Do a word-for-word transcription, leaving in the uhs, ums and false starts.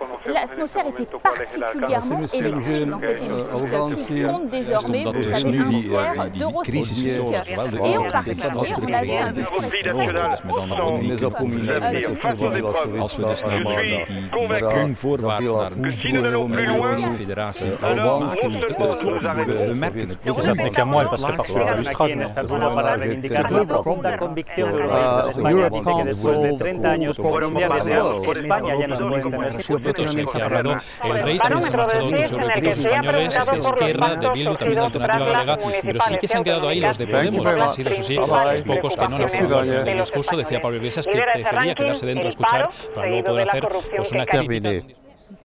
l'atmosphère était particulièrement électrique dans cet hémicycle qui compte désormais, vous savez, un tiers d'eurosceptiques. Et en particulier, on a vu un discours Als we dus naar die, die, die sprong voorwaarts naar een Europese federatie maken, we merken het. Eso se aplica muy al pasar aquí en esta zona para reivindicar la profunda convicción de Europa de España dice que después de treinta años Colombia desea que España ya no se puede tener Se ha hablado, el rey también se ha marchado, otros eurodiputados españoles, Esquerra, de Bildu, también de Alternativa Galega, pero sí que se han quedado ahí los de Podemos, que han sido, eso sí, los pocos que no han apoyado el discurso. Decía Pablo Iglesias que prefería quedarse dentro a escuchar para luego poder hacer pues una crítica.